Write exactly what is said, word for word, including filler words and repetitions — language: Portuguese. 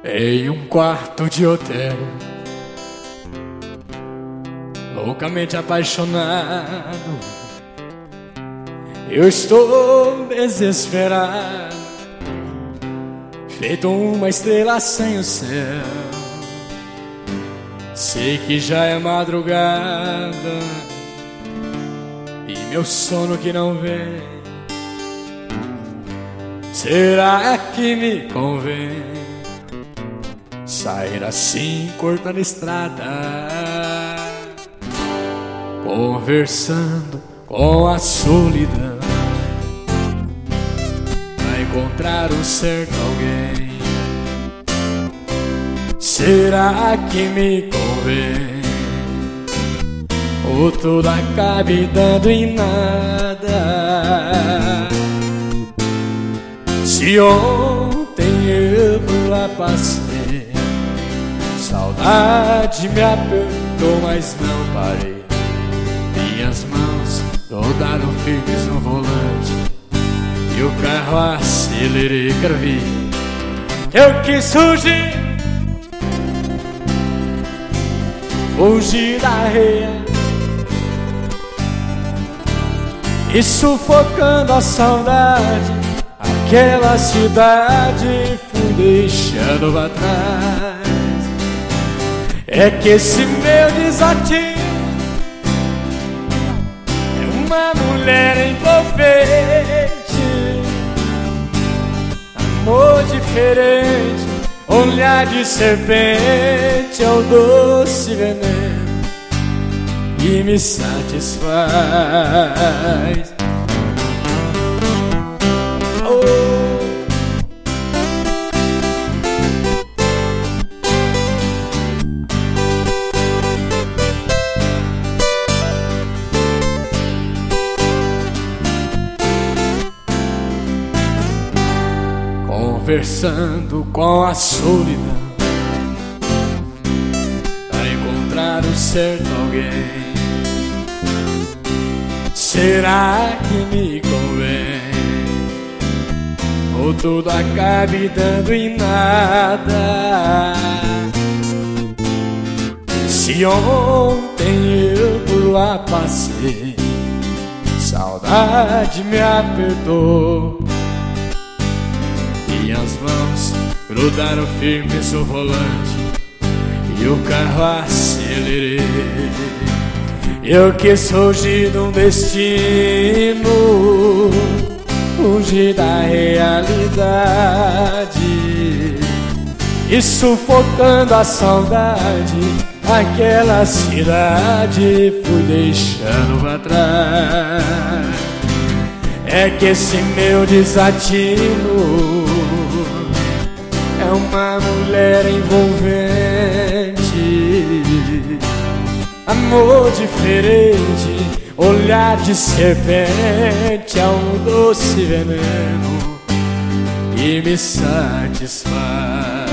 em um quarto de hotel, loucamente apaixonado. Eu estou desesperado, feito uma estrela sem o céu. Sei que já é madrugada e meu sono que não vem. Será que me convém sair assim, cortando a estrada, conversando com a solidão, pra encontrar um certo alguém? Será que me convém ou tudo acabe dando em nada? Se ontem eu por lá passei, saudade me apertou, mas não parei. Minhas mãos rodaram firmes no volante e o carro acelerei, quero vir. Eu quis fugir, fugir da areia e sufocando a saudade, aquela cidade fui deixando pra trás. É que esse meu desatino é uma mulher envolvente, amor diferente, olhar de serpente, é o doce veneno que me satisfaz. Oh. Conversando com a solidão, a encontrar o certo alguém. Será que me convém ou tudo acabe dando em nada? Se ontem eu por lá passei, saudade me apertou. Minhas mãos grudaram firmes no volante e o carro acelerei. Eu quis fugir de um destino, fugir da realidade e sufocando a saudade, aquela cidade fui deixando pra trás. É que esse meu desatino é uma mulher envolvente, amor diferente, olhar de serpente, é um doce veneno que me satisfaz.